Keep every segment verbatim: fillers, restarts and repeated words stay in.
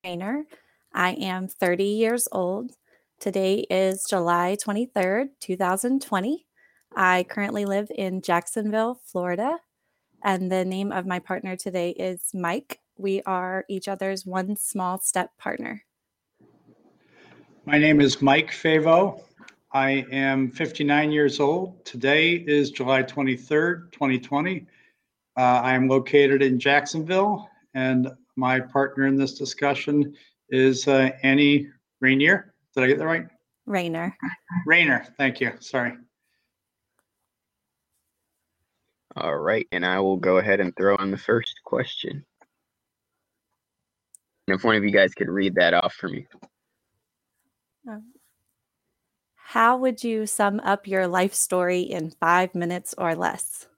Rainer. I am thirty years old. Today is July twenty-third, two thousand twenty. I currently live in Jacksonville, Florida, and the name of my partner today is Mike. We are each other's one small step partner. My name is Mike Favo. I am fifty-nine years old. Today is July twenty-third, twenty twenty. Uh, I am located in Jacksonville, and my partner in this discussion is uh, Annie Rainier. Did I get that right? Rainer. Rainer, thank you. Sorry. All right, and I will go ahead and throw in the first question. And if one of you guys could read that off for me. How would you sum up your life story in five minutes or less?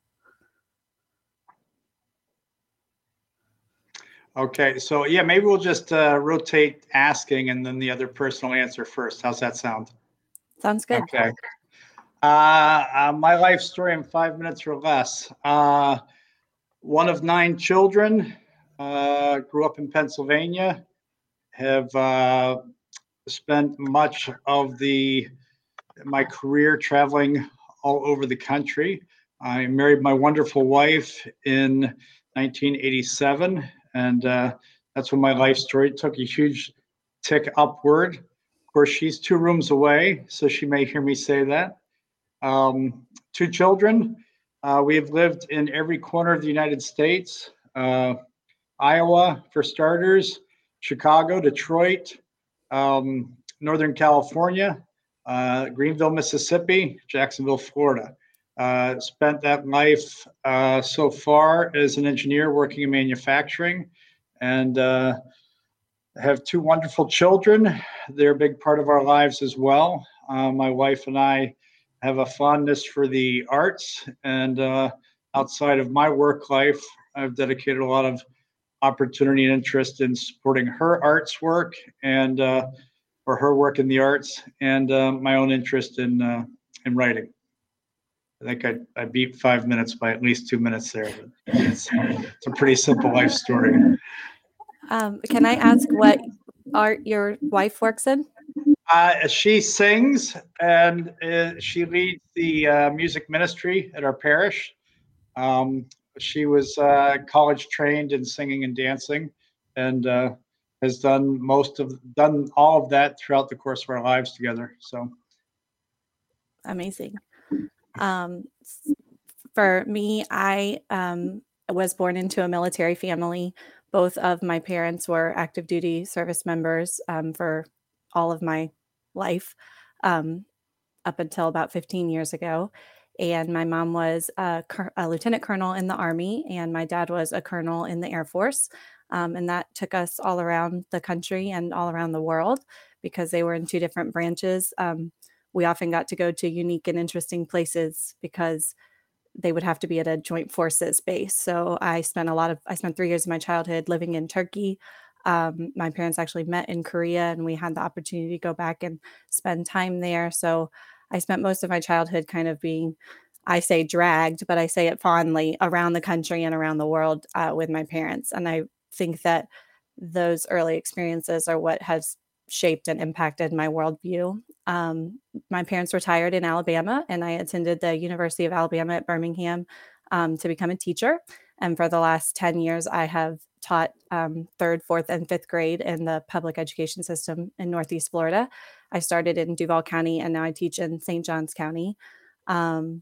Okay, so yeah, maybe we'll just uh, rotate asking and then the other person will answer first. How's that sound? Sounds good. Okay. Uh, uh, my life story in five minutes or less. Uh, one of nine children, uh, grew up in Pennsylvania, have uh, spent much of the my career traveling all over the country. I married my wonderful wife in nineteen eighty-seven, and uh, that's when my life story took a huge tick upward. Of course, she's two rooms away, so she may hear me say that. Um, two children. Uh, we have lived in every corner of the United States. Uh, Iowa, for starters, Chicago, Detroit, um, Northern California, uh, Greenville, Mississippi, Jacksonville, Florida. Uh, spent that life uh, so far as an engineer working in manufacturing, and uh, have two wonderful children. They're a big part of our lives as well. Uh, my wife and I have a fondness for the arts, and uh, outside of my work life, I've dedicated a lot of opportunity and interest in supporting her arts work and uh, or her work in the arts, and uh, my own interest in uh, in writing. I think I, I beat five minutes by at least two minutes there, but it's, it's a pretty simple life story. Um, can I ask what art your wife works in? Uh, she sings, and uh, she leads the uh, music ministry at our parish. Um, she was uh, college trained in singing and dancing, and uh, has done most of done all of that throughout the course of our lives together. So amazing. Um, for me, I um, was born into a military family. Both of my parents were active duty service members um, for all of my life, um, up until about fifteen years ago. And my mom was a, a lieutenant colonel in the Army, and my dad was a colonel in the Air Force. Um, and that took us all around the country and all around the world because they were in two different branches. Um, we often got to go to unique and interesting places because they would have to be at a joint forces base. So I spent a lot of, I spent three years of my childhood living in Turkey. Um, my parents actually met in Korea, and we had the opportunity to go back and spend time there. So I spent most of my childhood kind of being, I say dragged, but I say it fondly, around the country and around the world uh, with my parents. And I think that those early experiences are what has shaped and impacted my worldview. Um, my parents retired in Alabama, and I attended the University of Alabama at Birmingham um, to become a teacher. And for the last ten years, I have taught um, third, fourth, and fifth grade in the public education system in Northeast Florida. I started in Duval County, and now I teach in Saint Johns County. Um,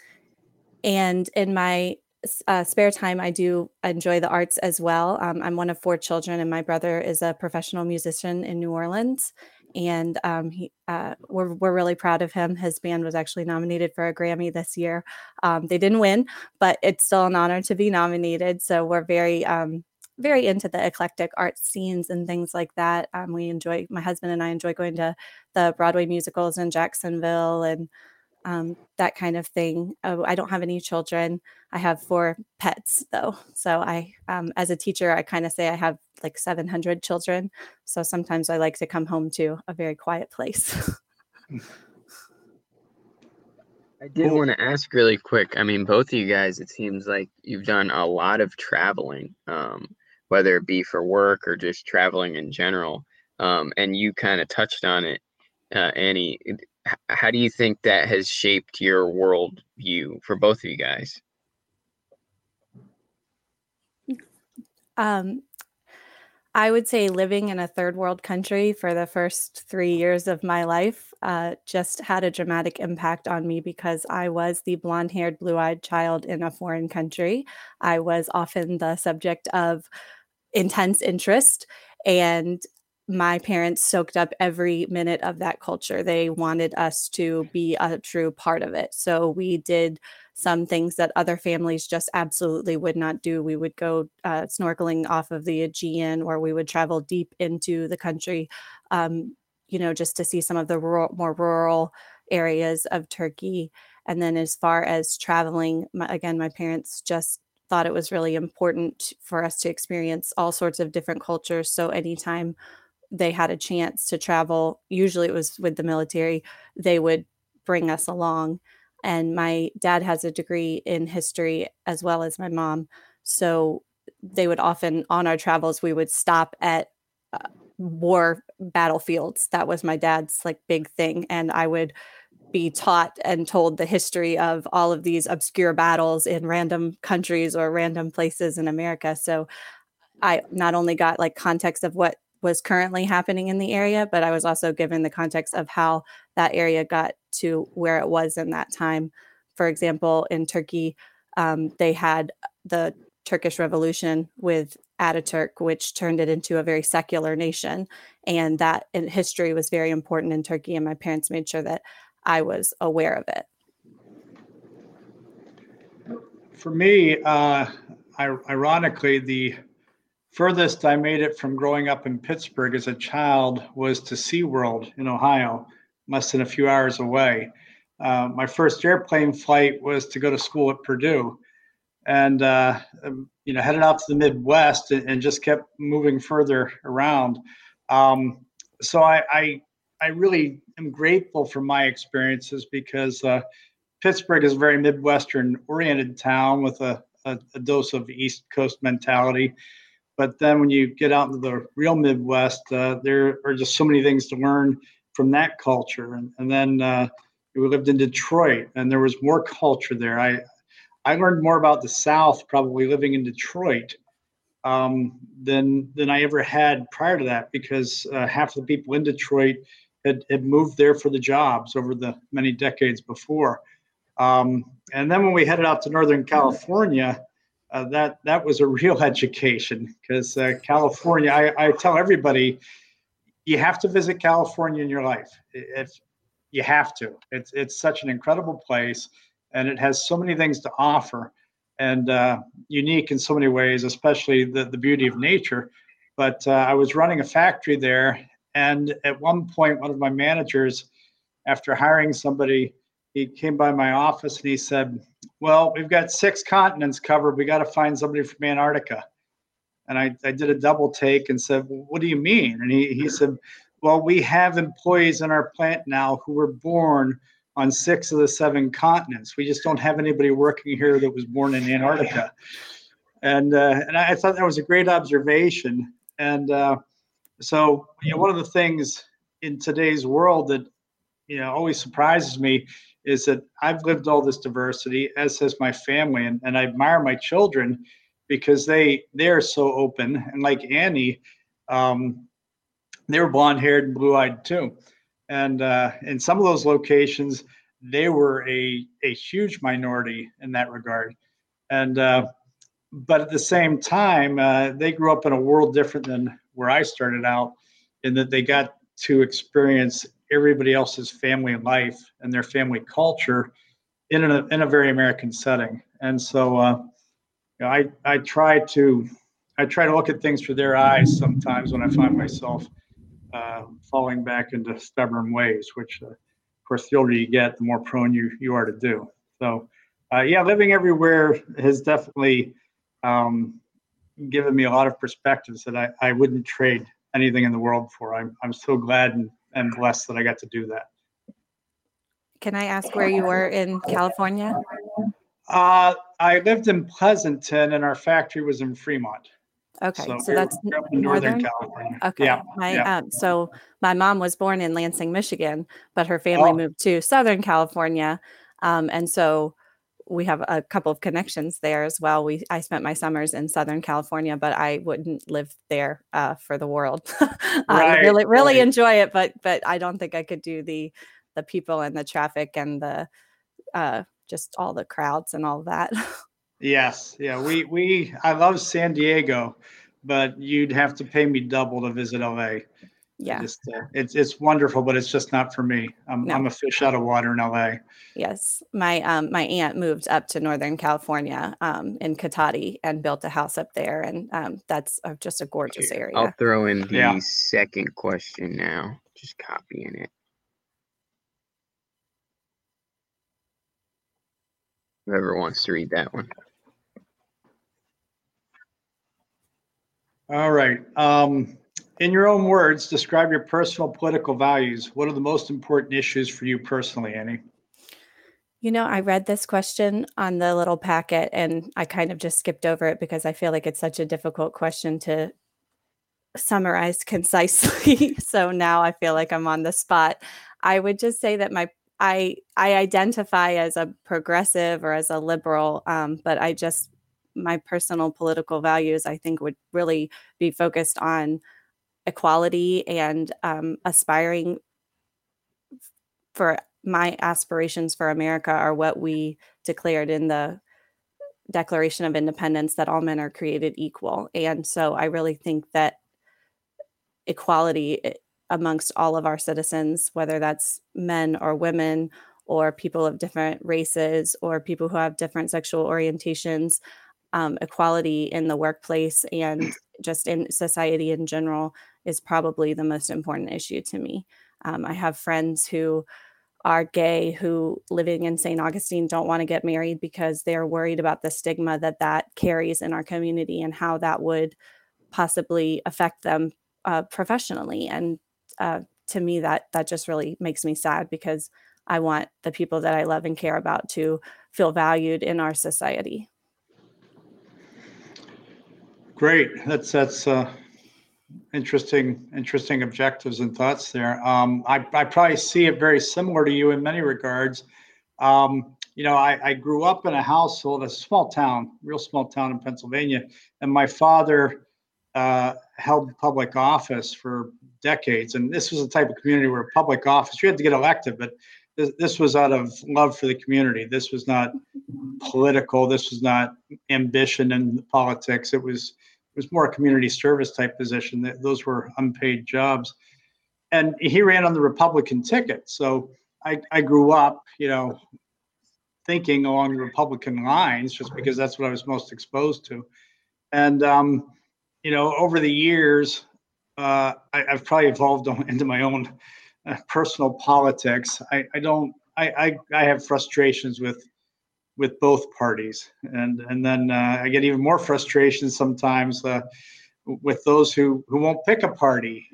and in my uh, spare time, I do enjoy the arts as well. Um, I'm one of four children, and my brother is a professional musician in New Orleans. And um, he, uh, we're we're really proud of him. His band was actually nominated for a Grammy this year. Um, they didn't win, but it's still an honor to be nominated. So we're very um, very into the eclectic art scenes and things like that. Um, we enjoy, my husband and I enjoy going to the Broadway musicals in Jacksonville and um, that kind of thing. Oh, I don't have any children. I have four pets though. So I, um, as a teacher, I kind of say I have like seven hundred children. So sometimes I like to come home to a very quiet place. I did want to ask really quick. I mean, both of you guys, it seems like you've done a lot of traveling. Um, whether it be for work or just traveling in general. Um, and you kind of touched on it, uh, Annie. H- How do you think that has shaped your world view for both of you guys? Um, I would say living in a third world country for the first three years of my life uh, just had a dramatic impact on me because I was the blonde haired, blue eyed child in a foreign country. I was often the subject of intense interest, and my parents soaked up every minute of that culture. They wanted us to be a true part of it. So we did some things that other families just absolutely would not do. We would go uh, snorkeling off of the Aegean, or we would travel deep into the country, um, you know, just to see some of the rural, more rural areas of Turkey. And then as far as traveling, my, again, my parents just thought it was really important for us to experience all sorts of different cultures. So anytime they had a chance to travel, usually it was with the military, they would bring us along. And my dad has a degree in history as well as my mom. So they would often, on our travels, we would stop at uh, war battlefields. That was my dad's like big thing. And I would be taught and told the history of all of these obscure battles in random countries or random places in America. So I not only got like context of what was currently happening in the area, but I was also given the context of how that area got to where it was in that time. For example, in Turkey, um, they had the Turkish Revolution with Ataturk, which turned it into a very secular nation. And that in history was very important in Turkey. And my parents made sure that I was aware of it. For me, uh, I, ironically, the furthest I made it from growing up in Pittsburgh as a child was to SeaWorld in Ohio, less than a few hours away. Uh, my first airplane flight was to go to school at Purdue, and uh, you know, headed out to the Midwest and, and just kept moving further around. Um, so I, I, I really am grateful for my experiences because uh, Pittsburgh is a very Midwestern-oriented town with a, a, a dose of East Coast mentality. But then when you get out into the real Midwest, uh, there are just so many things to learn from that culture. And, and then uh, we lived in Detroit, and there was more culture there. I I learned more about the South probably living in Detroit um, than than I ever had prior to that, because uh, half of the people in Detroit had, had moved there for the jobs over the many decades before. Um, and then when we headed out to Northern California, uh, that that was a real education because uh, California, I, I tell everybody, you have to visit California in your life. If you have to, it's it's such an incredible place, and it has so many things to offer, and uh, unique in so many ways, especially the the beauty of nature. But uh, I was running a factory there, and at one point, one of my managers, after hiring somebody, he came by my office and he said, "Well, we've got six continents covered. We got to find somebody from Antarctica." And I, I did a double take and said, "Well, what do you mean?" And he, he said, "Well, we have employees in our plant now who were born on six of the seven continents. We just don't have anybody working here that was born in Antarctica." And uh, and I thought that was a great observation. And uh, so, you know, one of the things in today's world that, you know, always surprises me is that I've lived all this diversity, as has my family, and, and I admire my children because they they are so open. And like Annie, um, they were blonde haired and blue eyed too. And uh, in some of those locations, they were a a huge minority in that regard. And uh, but at the same time, uh, they grew up in a world different than where I started out, in that they got to experience everybody else's family life and their family culture in a in a very American setting. And so, uh, you know, I I try to I try to look at things through their eyes sometimes when I find myself uh, falling back into stubborn ways, which, uh, of course, the older you get, the more prone you you are to do. So, uh, yeah, living everywhere has definitely um, given me a lot of perspectives that I, I wouldn't trade anything in the world for. I'm I'm so glad and, and blessed that I got to do that. Can I ask where you were in California? Uh, I lived in Pleasanton, and our factory was in Fremont. Okay, So so we're that's we're n- up in Northern northern. California. Okay, Yeah, my yeah. um, so my mom was born in Lansing, Michigan, but her family Oh, moved to Southern California, um, and so we have a couple of connections there as well. We I spent my summers in Southern California, but I wouldn't live there uh, for the world. I right, really really right. enjoy it, but but I don't think I could do the the people and the traffic and the uh, just all the crowds and all of that. Yes, yeah. We we I love San Diego, but you'd have to pay me double to visit L A. I Yeah, just uh, it's it's wonderful, but it's just not for me. I'm I'm no. a fish out of water in L A. Yes, my um my aunt moved up to Northern California um in Cotati and built a house up there, and um that's uh, just a gorgeous Here, I'll area. throw in Yeah. the second question now. Just copying it. Whoever wants to read that one. All right. Um, in your own words, describe your personal political values. What are the most important issues for you personally, Annie? You know, I read this question on the little packet and I kind of just skipped over it because I feel like it's such a difficult question to summarize concisely. So now I feel like I'm on the spot. I would just say that my I I identify as a progressive or as a liberal, um, but I just my personal political values I think would really be focused on equality and um, aspiring for my aspirations for America are what we declared in the Declaration of Independence that all men are created equal. And so I really think that equality eh, amongst all of our citizens, whether that's men or women or people of different races or people who have different sexual orientations, um, equality in the workplace and just in society in general is probably the most important issue to me. Um, I have friends who are gay who living in Saint Augustine don't want to get married because they're worried about the stigma that that carries in our community and how that would possibly affect them uh, professionally. And uh, to me, that that just really makes me sad because I want the people that I love and care about to feel valued in our society. Great. That's that's uh, interesting interesting objectives and thoughts there. Um, I I probably see it very similar to you in many regards. Um, you know, I, I grew up in a household, a small town, real small town in Pennsylvania, and my father uh, held public office for decades. And this was a type of community where public office, you had to get elected, but this, this was out of love for the community. This was not political. This was not ambition and politics. It was it was more a community service type position. That those were unpaid jobs, and he ran on the Republican ticket. So I, I grew up, you know, thinking along the Republican lines, just because that's what I was most exposed to. And um, you know, over the years, uh, I, I've probably evolved into my own uh, personal politics. I, I don't. I, I I have frustrations with with both parties, and and then uh, I get even more frustration sometimes uh, with those who who won't pick a party.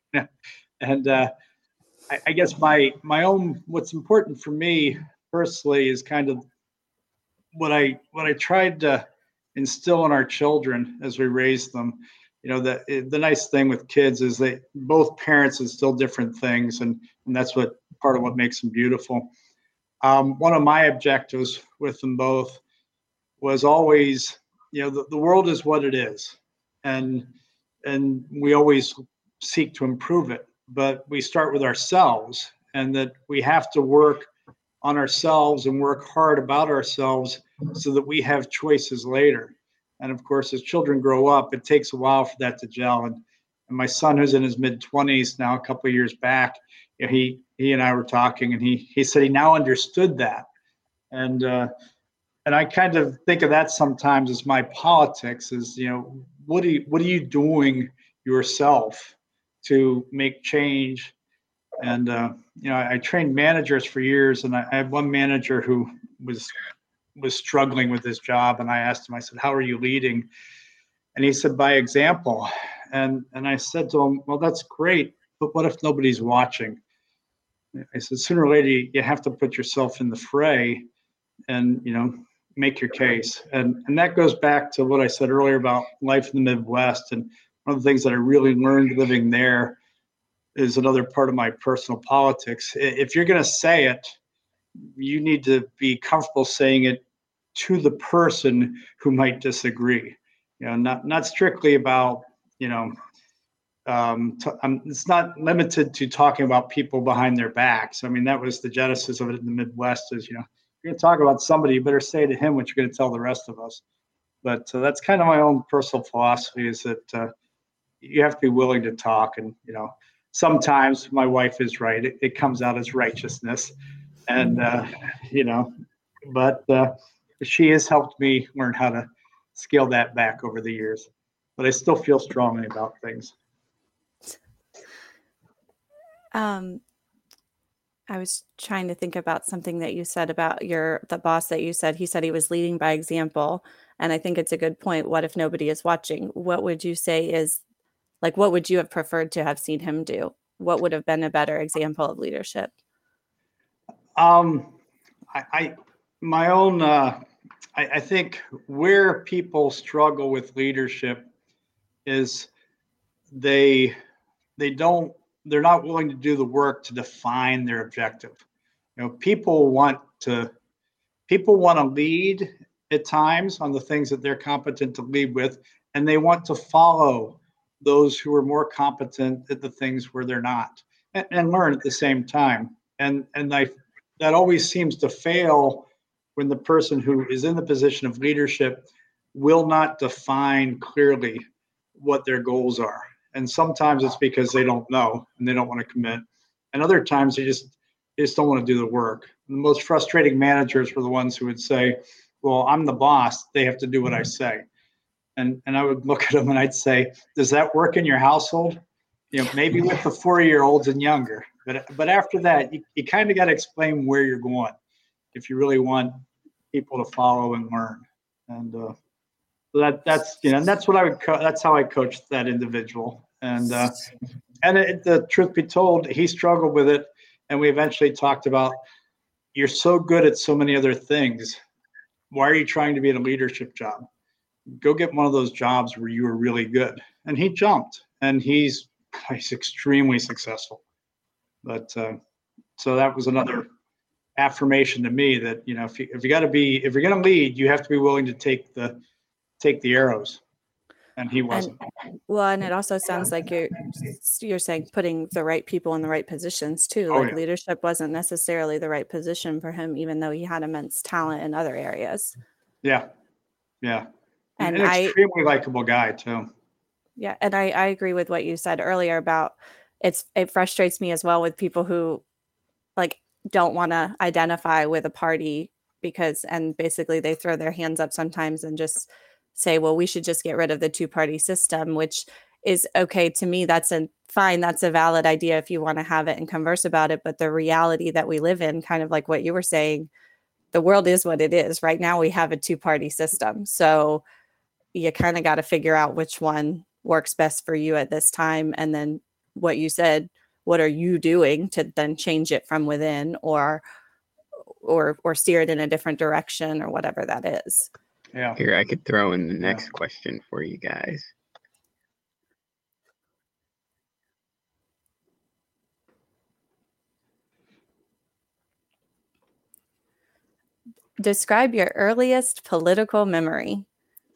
and uh, I, I guess my my own what's important for me personally is kind of what I what I tried to instill in our children as we raise them. You know, the the nice thing with kids is that both parents instill different things, and and that's what part of what makes them beautiful. Um, one of my objectives with them both was always, you know, the, the world is what it is, and and we always seek to improve it, but we start with ourselves, and that we have to work on ourselves and work hard about ourselves so that we have choices later. And of course, as children grow up, it takes a while for that to gel. And, and my son, who's in his mid twenties now, a couple of years back, you know, he he and I were talking, and he he said he now understood that. And uh, and I kind of think of that sometimes as my politics. Is, you know, what are you what are you doing yourself to make change? And uh, you know, I, I trained managers for years, and I, I had one manager who was was struggling with his job, and I asked him, I said, "How are you leading?" And he said, "By example." And and I said to him, "Well, that's great, but what if nobody's watching?" I said, "Sooner or later, you have to put yourself in the fray, and you know, make your case. And, and that goes back to what I said earlier about life in the Midwest. And one of the things that I really learned living there is another part of my personal politics. If you're going to say it, you need to be comfortable saying it to the person who might disagree. You know, not not strictly about, you know, um, t- um, it's not limited to talking about people behind their backs. I mean, that was the genesis of it in the Midwest is, you know, you're going to talk about somebody, you better say to him what you're going to tell the rest of us. But uh, that's kind of my own personal philosophy is that uh, you have to be willing to talk. And, you know, sometimes my wife is right. It, it comes out as righteousness. And, uh, you know, but uh, she has helped me learn how to scale that back over the years. But I still feel strongly about things. Um, I was trying to think about something that you said about your the boss that you said he said he was leading by example, and I think it's a good point. What if nobody is watching? What would you say is like what would you have preferred to have seen him do? What would have been a better example of leadership? Um, I, I my own uh, I, I think where people struggle with leadership is they they don't they're not willing to do the work to define their objective. You know, people want to people want to lead at times on the things that they're competent to lead with, and they want to follow those who are more competent at the things where they're not, and, and learn at the same time. And and I that always seems to fail when the person who is in the position of leadership will not define clearly what their goals are. And sometimes it's because they don't know and they don't want to commit. And other times they just they just don't want to do the work. The most frustrating managers were the ones who would say, well, I'm the boss. They have to do what I say. And and I would look at them and I'd say, does that work in your household? You know, maybe with the four-year-olds and younger. But but after that, you, you kind of got to explain where you're going if you really want people to follow and learn. And uh, so that that's you know and that's what I would co- that's how I coached that individual. And uh, and it, the truth be told, he struggled with it. And we eventually talked about, you're so good at so many other things. Why are you trying to be in a leadership job? Go get one of those jobs where you are really good. And he jumped, and he's he's extremely successful. But uh, so that was another affirmation to me that, you know, if you, if you got to be, if you're going to lead, you have to be willing to take the take the arrows. And he wasn't. And, well, and it also sounds like you're you're saying putting the right people in the right positions too. Oh, Like yeah. leadership wasn't necessarily the right position for him, even though he had immense talent in other areas. Yeah, yeah, and And an I, extremely likable guy too. yeah, and I, I agree with what you said earlier about it's it frustrates me as well with people who like don't want to identify with a party because and basically they throw their hands up sometimes and just say, well, we should just get rid of the two-party system, which is okay to me. That's a fine, that's a valid idea if you want to have it and converse about it. But the reality that we live in, kind of like what you were saying, the world is what it is. Right now we have a two-party system. So you kind of got to figure out which one works best for you at this time. And then what you said, what are you doing to then change it from within or or or steer it in a different direction or whatever that is. Yeah. Here, I could throw in the next Yeah. question for you guys. Describe your earliest political memory.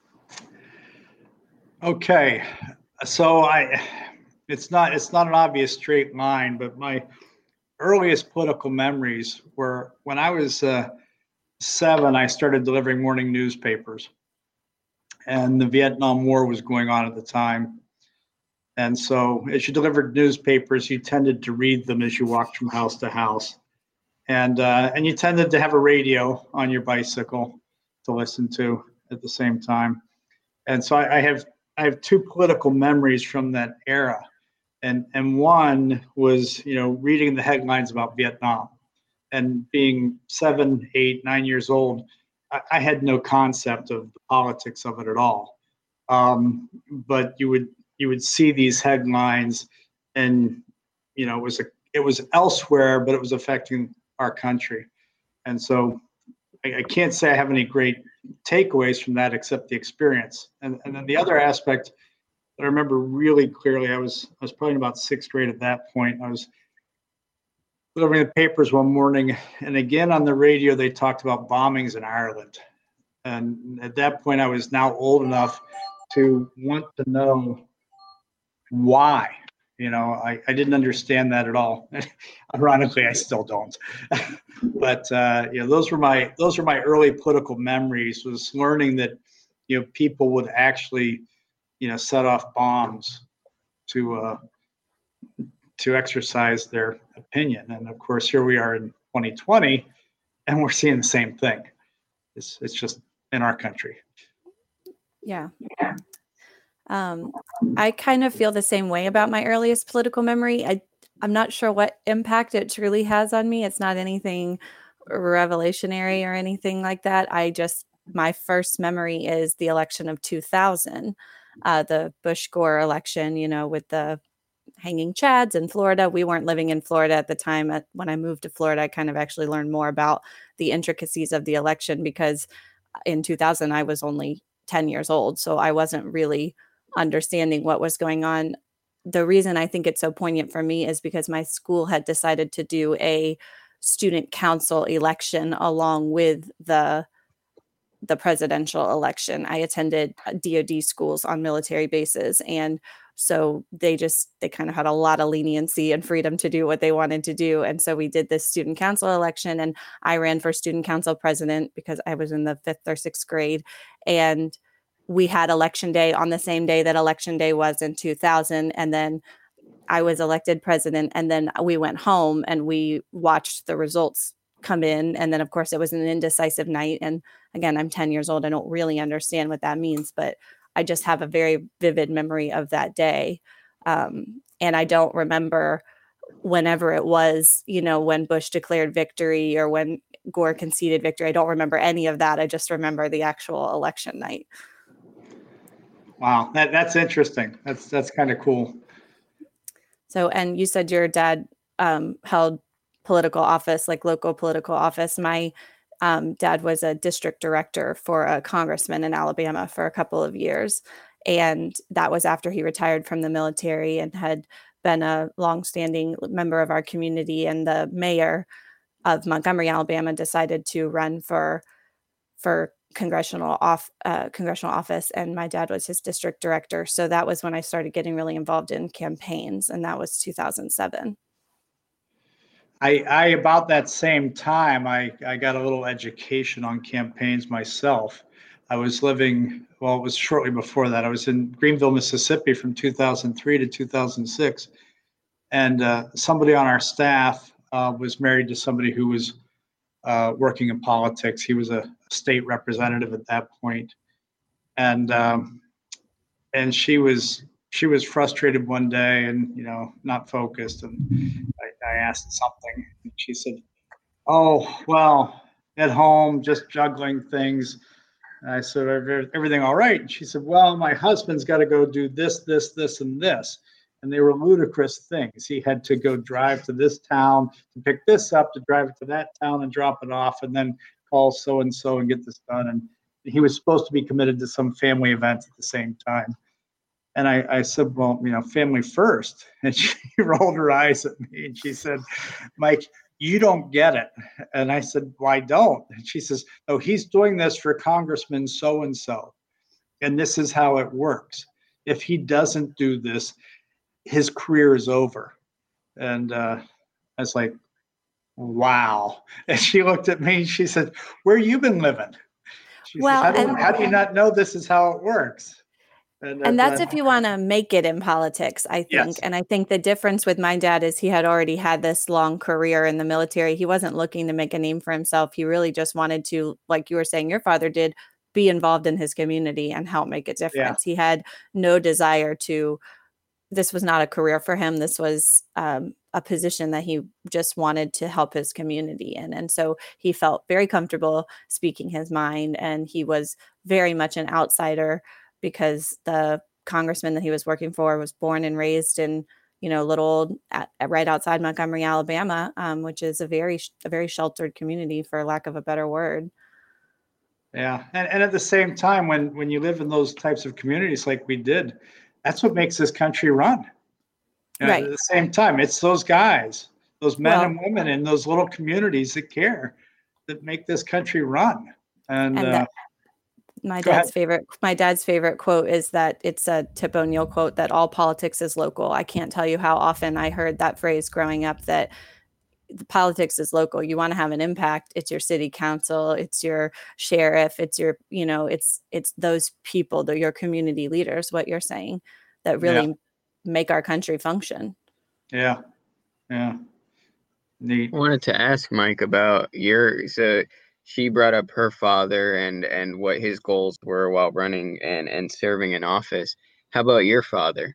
Okay, so I, it's not it's not an obvious straight line, but my earliest political memories were when I was uh, seven. I started delivering morning newspapers, and the Vietnam War was going on at the time. And so, as you delivered newspapers, you tended to read them as you walked from house to house, and uh, and you tended to have a radio on your bicycle to listen to at the same time. And so, I, I have I have two political memories from that era, and and one was, you know, reading the headlines about Vietnam, and being seven, eight, nine years old, I, I had no concept of the politics of it at all. Um, but you would you would see these headlines, and you know it was a it was elsewhere, but it was affecting our country. And so I, I can't say I have any great takeaways from that except the experience. And, and then the other aspect that I remember really clearly, I was I was probably in about sixth grade at that point. I was delivering the papers one morning, and again on the radio they talked about bombings in Ireland. And at that point, I was now old enough to want to know why. You know, I, I didn't understand that at all. Ironically, I still don't. But uh, you know, those were my those were my early political memories. Was learning that you know people would actually you know set off bombs to uh, to exercise their opinion. And of course, here we are in twenty twenty, and we're seeing the same thing. It's it's just in our country. Yeah. Um, I kind of feel the same way about my earliest political memory. I, I'm not sure what impact it truly has on me. It's not anything revelationary or anything like that. I just, my first memory is the election of two thousand, uh, the Bush-Gore election, you know, with the hanging chads in Florida. We weren't living in Florida at the time. At, when I moved to Florida, I kind of actually learned more about the intricacies of the election because in two thousand, I was only ten years old. So I wasn't really understanding what was going on. The reason I think it's so poignant for me is because my school had decided to do a student council election along with the the presidential election. I attended D O D schools on military bases, and so they just they kind of had a lot of leniency and freedom to do what they wanted to do. And so we did this student council election, and I ran for student council president because I was in the fifth or sixth grade, and we had election day on the same day that election day was in two thousand. And then I was elected president, and then we went home and we watched the results come in. And then of course it was an indecisive night. And again, I'm ten years old. I don't really understand what that means, but I just have a very vivid memory of that day. Um, and I don't remember whenever it was, you know, when Bush declared victory or when Gore conceded victory. I don't remember any of that. I just remember the actual election night. Wow, that, that's interesting. That's that's kind of cool. So, and you said your dad um, held political office, like local political office. My um, dad was a district director for a congressman in Alabama for a couple of years. And that was after he retired from the military and had been a longstanding member of our community. And the mayor of Montgomery, Alabama, decided to run for for congressional off uh, congressional office, and my dad was his district director. So that was when I started getting really involved in campaigns, and that was two thousand seven. I, I about that same time, I, I got a little education on campaigns myself. I was living, well, it was shortly before that. I was in Greenville, Mississippi from two thousand three to two thousand six. And uh, somebody on our staff uh, was married to somebody who was uh, working in politics. He was a state representative at that point. And um, and she was she was frustrated one day and, you know, not focused. And I, I asked something, and she said, "Oh, well, at home, just juggling things." And I said, "Everything all right?" And she said, "Well, my husband's got to go do this, this, this, and this." And they were ludicrous things. He had to go drive to this town to pick this up, to drive it to that town and drop it off, and then call so-and-so and get this done. And he was supposed to be committed to some family event at the same time. And I, I said, "Well, you know, family first." And she rolled her eyes at me and she said, "Mike, you don't get it." And I said, "Why don't?" And she says, "Oh, he's doing this for Congressman so-and-so. And this is how it works. If he doesn't do this, his career is over." And uh, I was like, wow. And she looked at me and she said, "Where you been living?" She Well, said, how do, and how do you not know this is how it works?" And, and that's like, if you want to make it in politics, I think. yes. And I think the difference with my dad is he had already had this long career in the military. He wasn't looking to make a name for himself. He really just wanted to, like you were saying, your father did, be involved in his community and help make a difference. Yeah. He had no desire to, this was not a career for him. This was um, a position that he just wanted to help his community in. And so he felt very comfortable speaking his mind. And he was very much an outsider because the congressman that he was working for was born and raised in, you know, little at, right outside Montgomery, Alabama, um, which is a very, a very sheltered community, for lack of a better word. Yeah. And, and at the same time, when, when you live in those types of communities like we did, that's what makes this country run. And at Right. the same time, it's those guys, those men Well, and women in those little communities that care, that make this country run. And and uh, that my go ahead. dad's favorite my dad's favorite quote is that it's a Tip O'Neill quote that all politics is local. I can't tell you how often I heard that phrase growing up, that the politics is local. You want to have an impact, it's your city council, it's your sheriff, it's your, you know, it's it's those people, they're your community leaders, what you're saying, that Yeah. really make our country function. Yeah. Yeah. Neat. I wanted to ask Mike about your, so she brought up her father and and what his goals were while running and and serving in office. How about your father?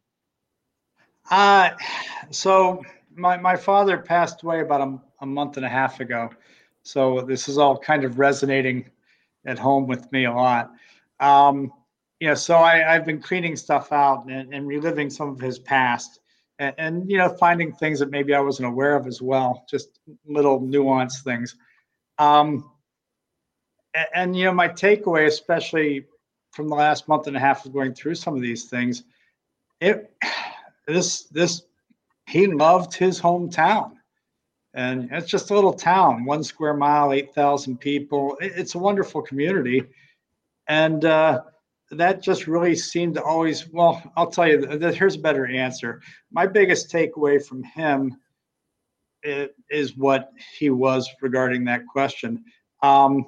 Uh, so my, my father passed away about a, a month and a half ago. So this is all kind of resonating at home with me a lot. Um, you know, so I, I've been cleaning stuff out and, and reliving some of his past and, and, you know, finding things that maybe I wasn't aware of as well, just little nuanced things. Um, and, and, you know, my takeaway, especially from the last month and a half of going through some of these things, it, this, this, he loved his hometown. And it's just a little town, one square mile, eight thousand people. It's a wonderful community. And uh, that just really seemed to always, well, I'll tell you, that here's a better answer. My biggest takeaway from him is what he was regarding that question. Um,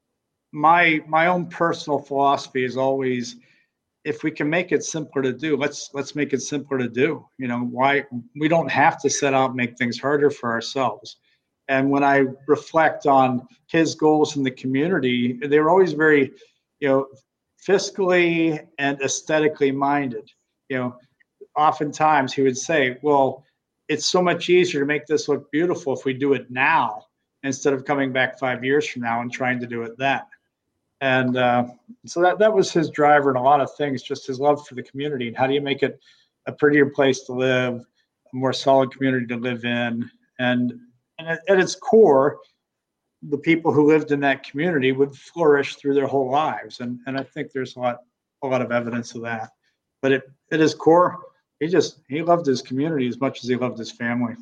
my my own personal philosophy is always, if we can make it simpler to do, let's let's make it simpler to do. You know, why we don't have to set out and make things harder for ourselves. And when I reflect on his goals in the community, they were always very, you know, fiscally and aesthetically minded. You know, oftentimes he would say, well, it's so much easier to make this look beautiful if we do it now instead of coming back five years from now and trying to do it then. And uh, so that, that was his driver in a lot of things, just his love for the community. And how do you make it a prettier place to live, a more solid community to live in? And, and at, at its core, the people who lived in that community would flourish through their whole lives. And, and I think there's a lot, a lot of evidence of that. But it, at his core, he just, he loved his community as much as he loved his family.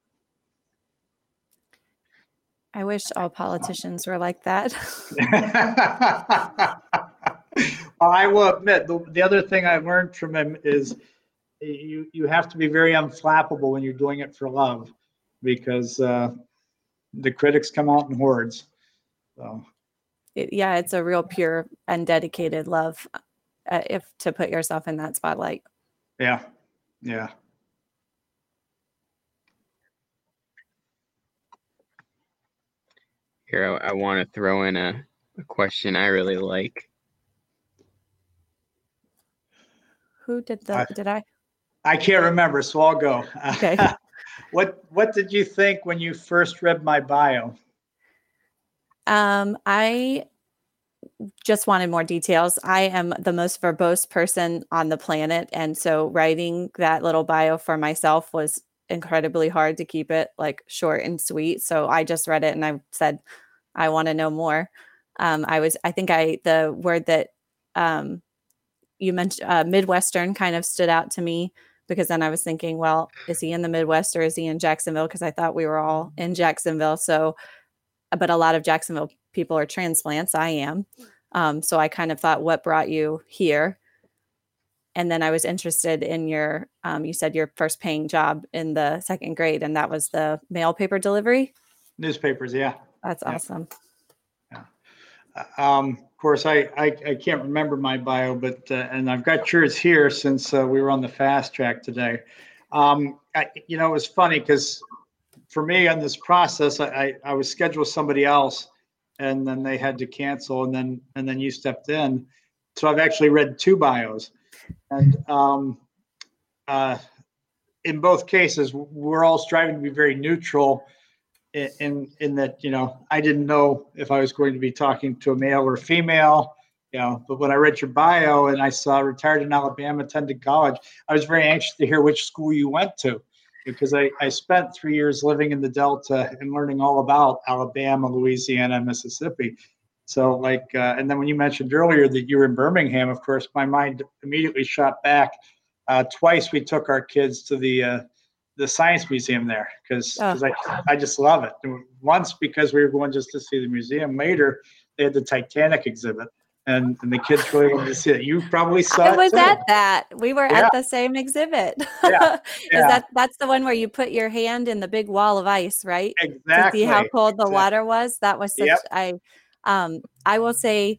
I wish all politicians were like that. Well, I will admit, the, the other thing I learned from him is you you have to be very unflappable when you're doing it for love, because uh, the critics come out in hordes. So. It, yeah, it's a real pure and dedicated love, uh, if to put yourself in that spotlight. Yeah, yeah. Here, I, I want to throw in a, a question I really like. Who did the, I, did I? I can't remember, so I'll go. Okay. What, what did you think when you first read my bio? Um, I just wanted more details. I am the most verbose person on the planet. And so writing that little bio for myself was incredibly hard to keep it like short and sweet. So I just read it and I said, I want to know more. Um, I was, I think I, the word that um, you mentioned, uh, Midwestern, kind of stood out to me, because then I was thinking, well, is he in the Midwest or is he in Jacksonville? Because I thought we were all in Jacksonville. So, but a lot of Jacksonville people are transplants. I am. Um, so I kind of thought, what brought you here? And then I was interested in your, um, you said your first paying job in the second grade, and that was the mail paper delivery? Newspapers, yeah. That's yeah. awesome. Yeah. Um, of course, I, I, I can't remember my bio, but, uh, and I've got yours here since uh, we were on the fast track today. Um, I, you know, it was funny because for me on this process, I, I, I was scheduled with somebody else, and then they had to cancel, and then and then you stepped in. So I've actually read two bios, and um, uh, in both cases, we're all striving to be very neutral. In, in in that, you know, I didn't know if I was going to be talking to a male or female, you know. But when I read your bio and I saw retired in Alabama, attended college, I was very anxious to hear which school you went to, because I, I spent three years living in the Delta and learning all about Alabama, Louisiana, and Mississippi. So like, uh, and then when you mentioned earlier that you were in Birmingham, of course, my mind immediately shot back. Uh, twice we took our kids to the uh, the science museum there because because Oh. I I just love it. Once because we were going just to see the museum. Later they had the Titanic exhibit, and and the kids really wanted to see it. You probably saw I it was too. at that. We were Yeah. at the same exhibit. Yeah, Is yeah. that that's the one where you put your hand in the big wall of ice, right? To see how Exactly. cold the Exactly. water was. That was such Yep. I um I will say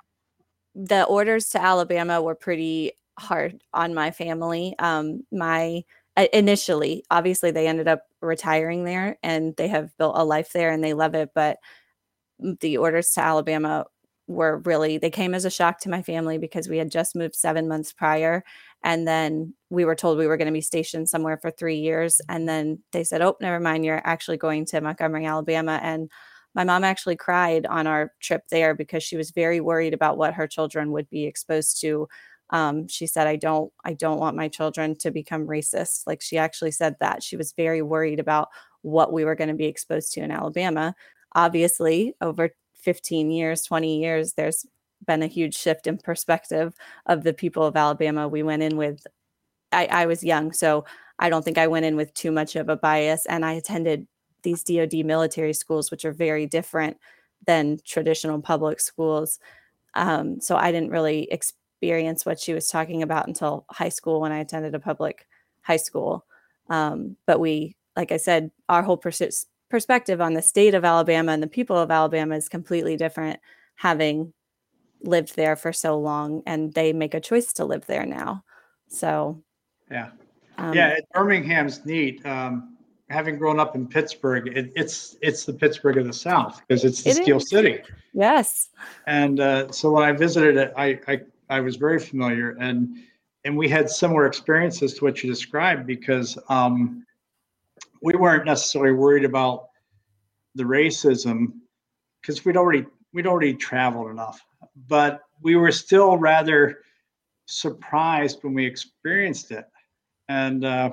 the orders to Alabama were pretty hard on my family. Um my uh, initially, obviously they ended up retiring there and they have built a life there and they love it, but the orders to Alabama were really, they came as a shock to my family because we had just moved seven months prior. And then we were told we were going to be stationed somewhere for three years. And then they said, oh, never mind, you're actually going to Montgomery, Alabama. And my mom actually cried on our trip there because she was very worried about what her children would be exposed to. Um, she said, I don't, I don't want my children to become racist. Like she actually said that. She was very worried about what we were going to be exposed to in Alabama. Obviously, over fifteen years, twenty years, there's been a huge shift in perspective of the people of Alabama. We went in with, I, I was young, so I don't think I went in with too much of a bias. And I attended these D O D military schools, which are very different than traditional public schools. Um, so I didn't really experience what she was talking about until high school when I attended a public high school. Um, but we, like I said, our whole pers- perspective on the state of Alabama and the people of Alabama is completely different, having lived there for so long, and they make a choice to live there now. So, Yeah. um, Yeah. Birmingham's neat. Um, having grown up in Pittsburgh, it, it's it's the Pittsburgh of the South because it's the it Steel is. City. Yes. And uh, so when I visited it, I, I I was very familiar, and and we had similar experiences to what you described because um, we weren't necessarily worried about the racism because we'd already we'd already traveled enough, but we were still rather surprised when we experienced it, and uh,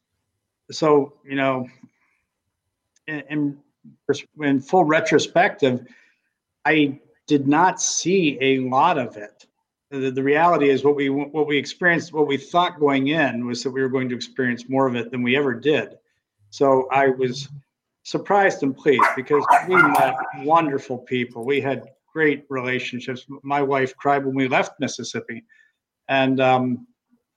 so you know, in, in in full retrospective, I did not see a lot of it. The, the reality is what we what we experienced, what we thought going in was that we were going to experience more of it than we ever did. So I was surprised and pleased because we met wonderful people. We had great relationships. My wife cried when we left Mississippi, and um,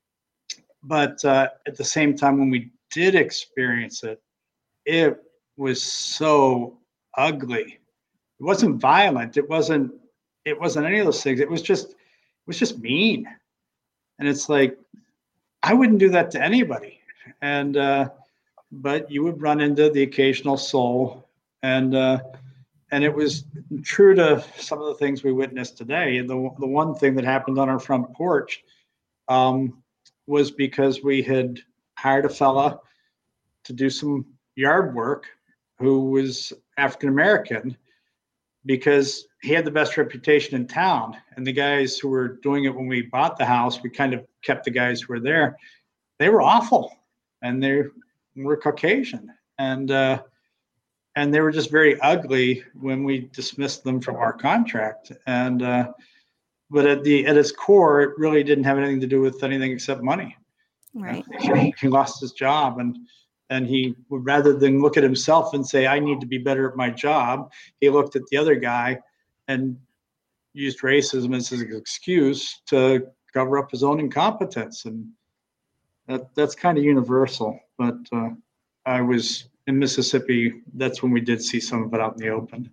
but uh, at the same time, when we did experience it, it was so ugly. It wasn't violent. It wasn't. It wasn't any of those things. It was just. It was just mean. And it's like, I wouldn't do that to anybody. And uh, but you would run into the occasional soul, and uh, and it was true to some of the things we witnessed today. And the the one thing that happened on our front porch um, was because we had hired a fella to do some yard work who was African American because he had the best reputation in town. And the guys who were doing it when we bought the house, we kind of kept the guys who were there. They were awful, and they were Caucasian, and uh, and they were just very ugly when we dismissed them from our contract. And uh, but at the at its core, it really didn't have anything to do with anything except money. Right. You know, he, he lost his job, and and he would, rather than look at himself and say, I need to be better at my job, he looked at the other guy and used racism as his excuse to cover up his own incompetence. And that that's kind of universal. But uh, I was in Mississippi. That's when we did see some of it out in the open.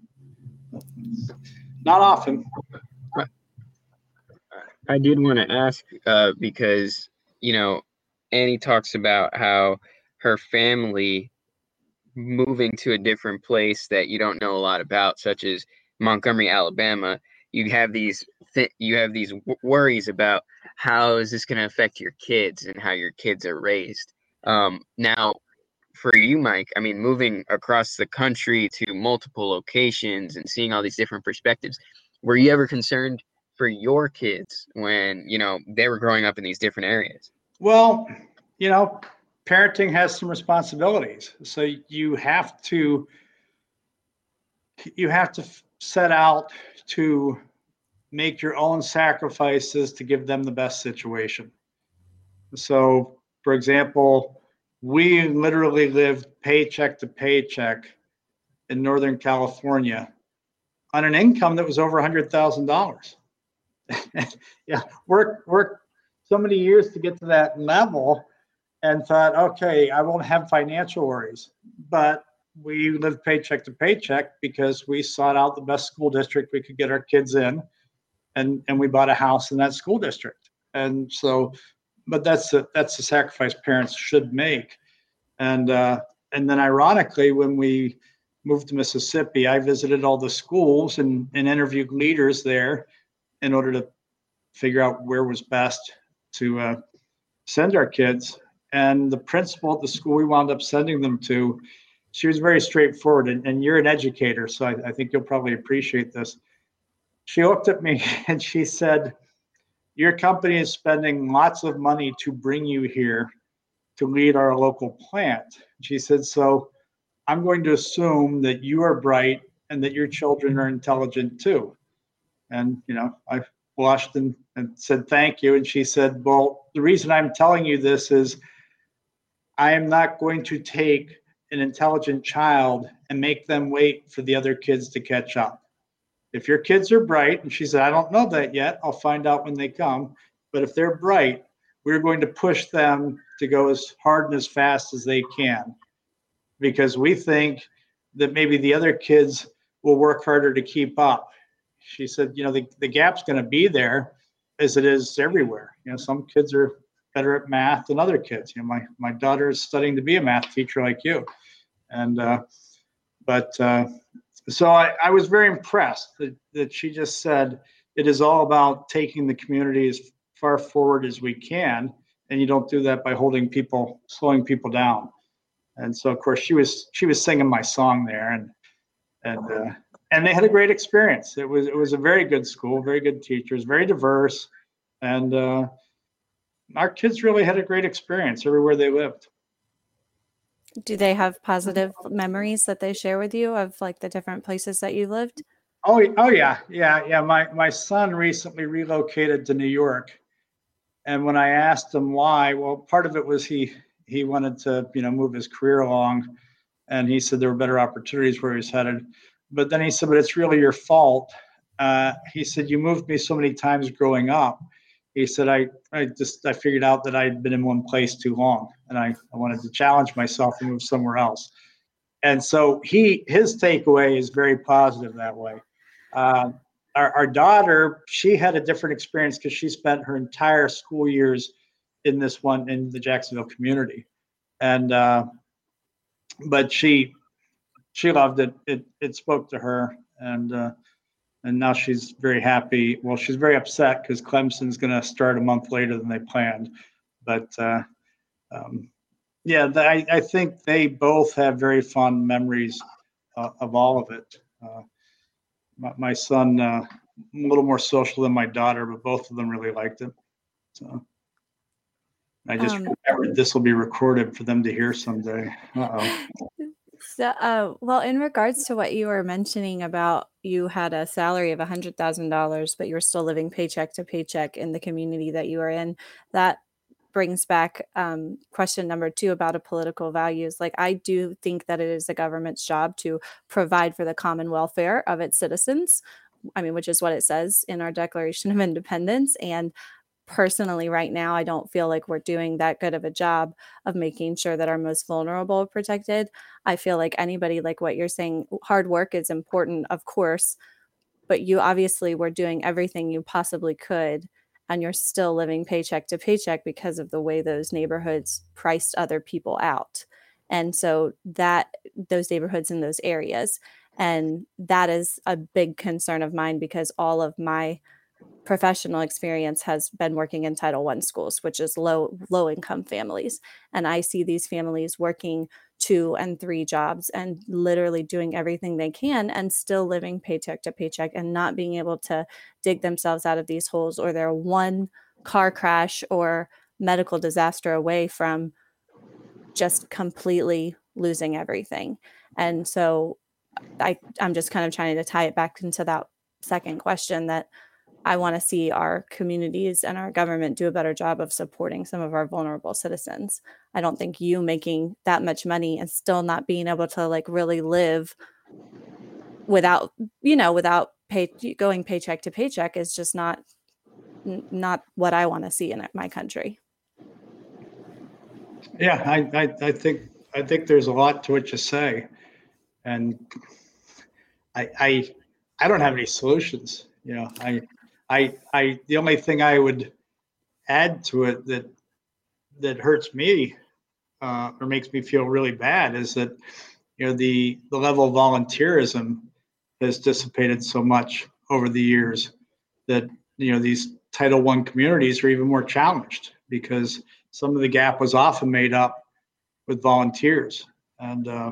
Not often. I did want to ask uh, because, you know, Annie talks about how her family moving to a different place that you don't know a lot about, such as Montgomery, Alabama. You have these th- you have these w- worries about how is this going to affect your kids and how your kids are raised. Um, now, for you, Mike, I mean, moving across the country to multiple locations and seeing all these different perspectives, were you ever concerned for your kids when, you know, they were growing up in these different areas? Well, you know, parenting has some responsibilities. So you have to you have to f- set out to make your own sacrifices to give them the best situation. So, for example, we literally lived paycheck to paycheck in Northern California on an income that was over one hundred thousand dollars. Yeah, worked worked so many years to get to that level, and thought, okay, I won't have financial worries. But we lived paycheck to paycheck because we sought out the best school district we could get our kids in, and and we bought a house in that school district. And so, but that's a that's a sacrifice parents should make. And uh, and then ironically, when we moved to Mississippi, I visited all the schools and, and interviewed leaders there in order to figure out where was best to uh, send our kids. And the principal at the school we wound up sending them to, she was very straightforward. And, and you're an educator, so I, I think you'll probably appreciate this. She looked at me and she said, "Your company is spending lots of money to bring you here to lead our local plant." She said, "So I'm going to assume that you are bright and that your children are intelligent too." And, you know, I blushed and, and said, "Thank you." And she said, "Well, the reason I'm telling you this is I am not going to take an intelligent child and make them wait for the other kids to catch up. If your kids are bright," and she said, "I don't know that yet. I'll find out when they come. But if they're bright, we're going to push them to go as hard and as fast as they can, because we think that maybe the other kids will work harder to keep up." She said, "You know, the, the gap's going to be there as it is everywhere. You know, some kids are better at math than other kids. You know, my, my daughter is studying to be a math teacher like you." And, uh, but, uh, so I, I was very impressed that, that she just said, it is all about taking the community as far forward as we can. And you don't do that by holding people, slowing people down. And so, of course, she was she was singing my song there, and and uh, and they had a great experience. It was it was a very good school, very good teachers, very diverse, and uh, our kids really had a great experience everywhere they lived. Do they have positive memories that they share with you of like the different places that you lived? Oh, oh yeah, yeah, yeah. My my son recently relocated to New York, and when I asked him why, well, part of it was he he wanted to you know move his career along, and he said there were better opportunities where he was headed. But then he said, "But it's really your fault." Uh, he said, "You moved me so many times growing up." He said, I, I just I figured out that I'd been in one place too long, and I, I wanted to challenge myself and move somewhere else." And so he his takeaway is very positive that way. Uh, our, our daughter, she had a different experience because she spent her entire school years in this one in the Jacksonville community, and uh, but she she loved it. It it spoke to her, and uh, and now she's very happy. Well, she's very upset because Clemson's going to start a month later than they planned. But uh, um, yeah, the, I, I think they both have very fond memories uh, of all of it. Uh, my, my son, uh, a little more social than my daughter, but both of them really liked it. So I just Um, remembered this will be recorded for them to hear someday. Uh-oh. So, uh, well, in regards to what you were mentioning about you had a salary of one hundred thousand dollars, but you were still living paycheck to paycheck in the community that you were in, that brings back um, question number two about a political values. Like, I do think that it is the government's job to provide for the common welfare of its citizens. I mean, which is what it says in our Declaration of Independence. And personally, right now, I don't feel like we're doing that good of a job of making sure that our most vulnerable are protected. I feel like anybody, like what you're saying, hard work is important, of course, but you obviously were doing everything you possibly could, and you're still living paycheck to paycheck because of the way those neighborhoods priced other people out. And so that those neighborhoods in those areas, and that is a big concern of mine because all of my professional experience has been working in Title One schools, which is low low income families. And I see these families working two and three jobs and literally doing everything they can and still living paycheck to paycheck and not being able to dig themselves out of these holes, or they're one car crash or medical disaster away from just completely losing everything. And so I, I'm just kind of trying to tie it back into that second question, that I want to see our communities and our government do a better job of supporting some of our vulnerable citizens. I don't think you making that much money and still not being able to like really live without, you know, without pay going paycheck to paycheck is just not not what I want to see in my country. Yeah, I, I, I think I think there's a lot to what you say, and I I I don't have any solutions. You know, I I I the only thing I would add to it that that hurts me uh, or makes me feel really bad is that you know the the level of volunteerism has dissipated so much over the years that you know these Title One communities are even more challenged because some of the gap was often made up with volunteers, and uh,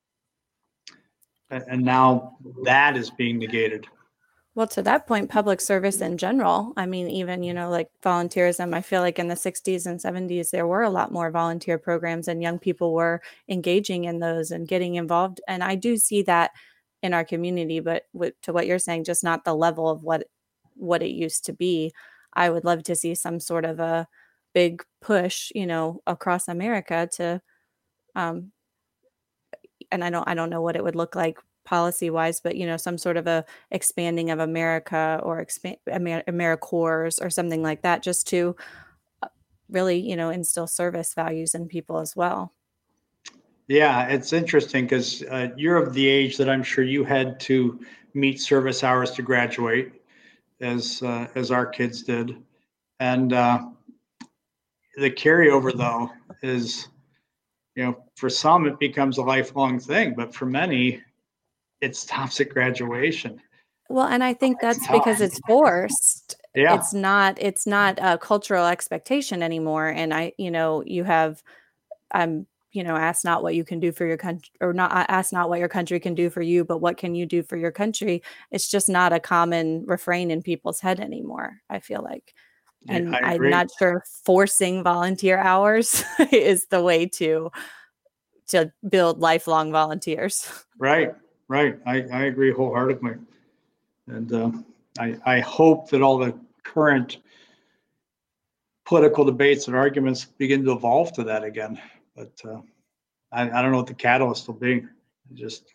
and now that is being negated. Well, to that point, public service in general, I mean, even, you know, like volunteerism, I feel like in the sixties and seventies, there were a lot more volunteer programs and young people were engaging in those and getting involved. And I do see that in our community, but with, to what you're saying, just not the level of what what it used to be. I would love to see some sort of a big push, you know, across America to, um, and I don't I don't know what it would look like policy wise, but you know, some sort of a expanding of America or expand Amer- AmeriCorps or something like that, just to uh, really, you know, instill service values in people as well. Yeah, it's interesting because uh, you're of the age that I'm sure you had to meet service hours to graduate, as uh, as our kids did, and uh, the carryover though is, you know, for some it becomes a lifelong thing, but for many, it stops at graduation. Well, and I think It's that's tough. because it's forced. Yeah, It's not it's not a cultural expectation anymore. And I, you know, you have um, you know, ask not what you can do for your country, or not ask not what your country can do for you, but what can you do for your country? It's just not a common refrain in people's head anymore, I feel like. yeah, And I I'm agree. not sure forcing volunteer hours is the way to to build lifelong volunteers. Right, right. I, I agree wholeheartedly. And uh, I, I hope that all the current political debates and arguments begin to evolve to that again. But uh, I, I don't know what the catalyst will be. I just,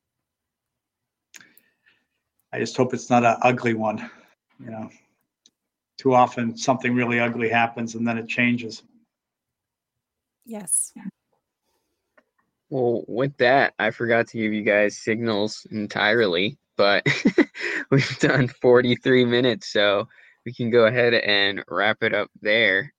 I just hope it's not an ugly one. You know, too often something really ugly happens and then it changes. Yes. Well, with that, I forgot to give you guys signals entirely, but we've done forty-three minutes, so we can go ahead and wrap it up there.